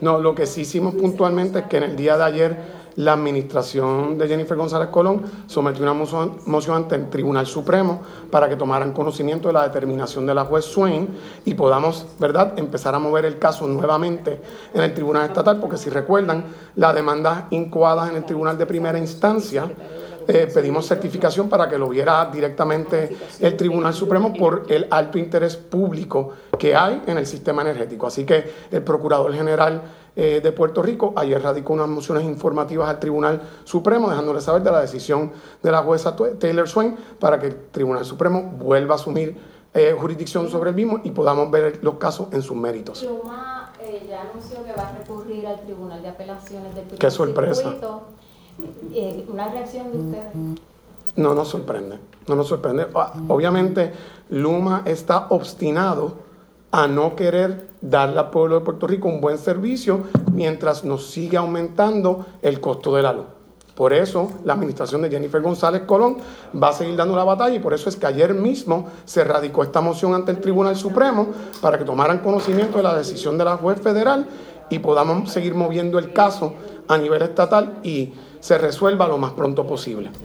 No, lo que sí hicimos puntualmente es que en el día de ayer la administración de Jennifer González Colón sometió una moción ante el Tribunal Supremo para que tomaran conocimiento de la determinación de la juez Swain y podamos, ¿verdad?, empezar a mover el caso nuevamente en el Tribunal Estatal, porque si recuerdan, las demandas incoadas en el Tribunal de Primera Instancia, pedimos certificación para que lo viera directamente el Tribunal Supremo por el alto interés público que hay en el sistema energético. Así que el Procurador General de Puerto Rico ayer radicó unas mociones informativas al Tribunal Supremo, dejándole saber de la decisión de la jueza Taylor Swain para que el Tribunal Supremo vuelva a asumir jurisdicción sobre el mismo y podamos ver los casos en sus méritos. Luma ya anunció que va a recurrir al Tribunal de Apelaciones del ¡Qué sorpresa! Circuito. ¿Una reacción de ustedes? No nos sorprende, no nos sorprende. Obviamente, Luma está obstinado a no querer darle al pueblo de Puerto Rico un buen servicio mientras nos sigue aumentando el costo de la luz. Por eso, la administración de Jennifer González Colón va a seguir dando la batalla y por eso es que ayer mismo se radicó esta moción ante el Tribunal Supremo para que tomaran conocimiento de la decisión de la juez federal y podamos seguir moviendo el caso a nivel estatal y se resuelva lo más pronto posible.